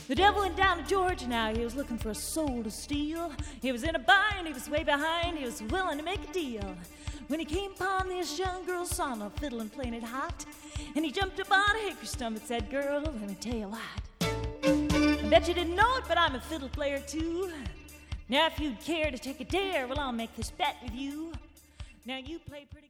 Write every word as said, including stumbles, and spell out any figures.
The devil went down to Georgia now. He was looking for a soul to steal. He was in a bind, he was way behind. He was willing to make a deal. When he came upon this young girl, saw no fiddle and playing it hot. And he jumped up on a hickory stump and said, girl, let me tell you what. I bet you didn't know it, but I'm a fiddle player too. Now if you'd care to take a dare, well, I'll make this bet with you. Now you play pretty